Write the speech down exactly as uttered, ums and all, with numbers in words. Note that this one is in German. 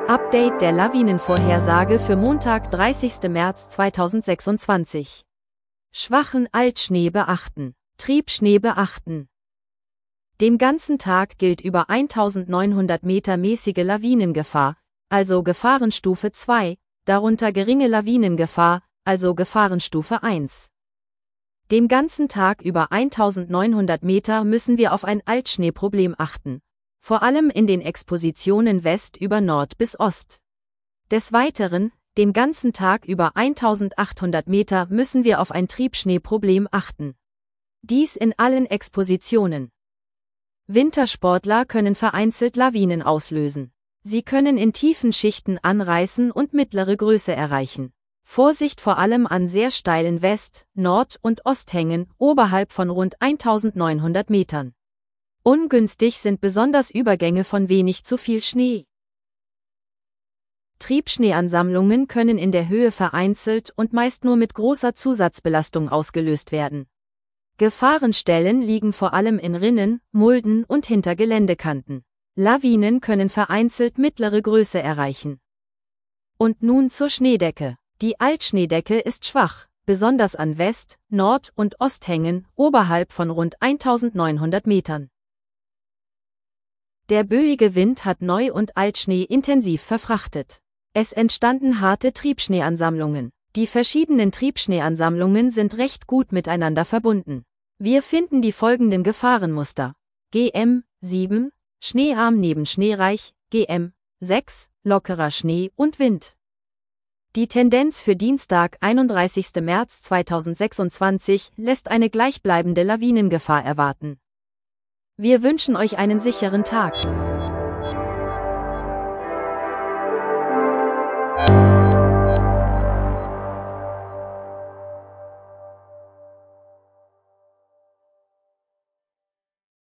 Update der Lawinenvorhersage für Montag, dreißigsten März zweitausendsechsundzwanzig. Schwachen Altschnee beachten. Triebschnee beachten. Den ganzen Tag gilt über eintausendneunhundert Meter mäßige Lawinengefahr, also Gefahrenstufe zwei, darunter geringe Lawinengefahr, also Gefahrenstufe eins. Den ganzen Tag über eintausendneunhundert Meter müssen wir auf ein Altschneeproblem achten. Vor allem in den Expositionen West über Nord bis Ost. Des Weiteren, den ganzen Tag über eintausendachthundert Meter müssen wir auf ein Triebschneeproblem achten. Dies in allen Expositionen. Wintersportler können vereinzelt Lawinen auslösen. Sie können in tiefen Schichten anreißen und mittlere Größe erreichen. Vorsicht vor allem an sehr steilen West-, Nord- und Osthängen oberhalb von rund eintausendneunhundert Metern. Ungünstig sind besonders Übergänge von wenig zu viel Schnee. Triebschneeansammlungen können in der Höhe vereinzelt und meist nur mit großer Zusatzbelastung ausgelöst werden. Gefahrenstellen liegen vor allem in Rinnen, Mulden und hinter Geländekanten. Lawinen können vereinzelt mittlere Größe erreichen. Und nun zur Schneedecke. Die Altschneedecke ist schwach, besonders an West-, Nord- und Osthängen oberhalb von rund eintausendneunhundert Metern. Der böige Wind hat Neu- und Altschnee intensiv verfrachtet. Es entstanden harte Triebschneeansammlungen. Die verschiedenen Triebschneeansammlungen sind recht gut miteinander verbunden. Wir finden die folgenden Gefahrenmuster. G M sieben, schneearm neben schneereich, G M sechs, lockerer Schnee und Wind. Die Tendenz für Dienstag, einunddreißigsten März zweitausendsechsundzwanzig, lässt eine gleichbleibende Lawinengefahr erwarten. Wir wünschen euch einen sicheren Tag.